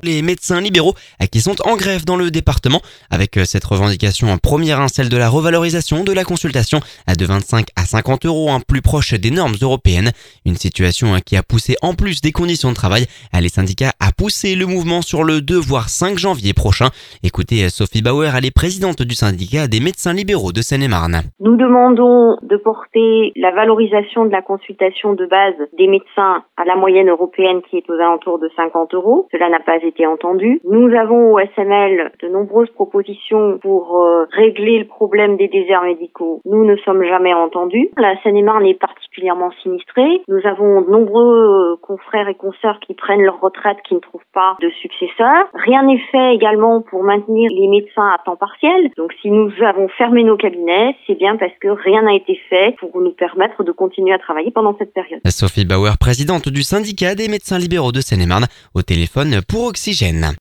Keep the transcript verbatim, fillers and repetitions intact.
Les médecins libéraux qui sont en grève dans le département avec cette revendication première, hein, celle de la revalorisation de la consultation de vingt-cinq à cinquante euros, hein, plus proche des normes européennes. Une situation qui a poussé, en plus des conditions de travail, les syndicats à pousser le mouvement sur le deux voire cinq janvier prochain. Écoutez Sophie Bauer, elle est présidente du syndicat des médecins libéraux de Seine-et-Marne. Nous demandons de porter la valorisation de la consultation de base des médecins à la moyenne européenne qui est aux alentours de cinquante euros. Cela n'a pas été entendu. Nous avons au S M L de nombreuses propositions pour euh, régler le problème des déserts médicaux. Nous ne sommes jamais entendus. La Seine-et-Marne est particulièrement sinistrée. Nous avons de nombreux euh, confrères et consoeurs qui prennent leur retraite, qui ne trouvent pas de successeurs. Rien n'est fait également pour maintenir les médecins à temps partiel. Donc si nous avons fermé nos cabinets, c'est bien parce que rien n'a été fait pour nous permettre de continuer à travailler pendant cette période. Sophie Bauer, présidente du syndicat des médecins libéraux de Seine-et-Marne, au téléphone pour Oxygène.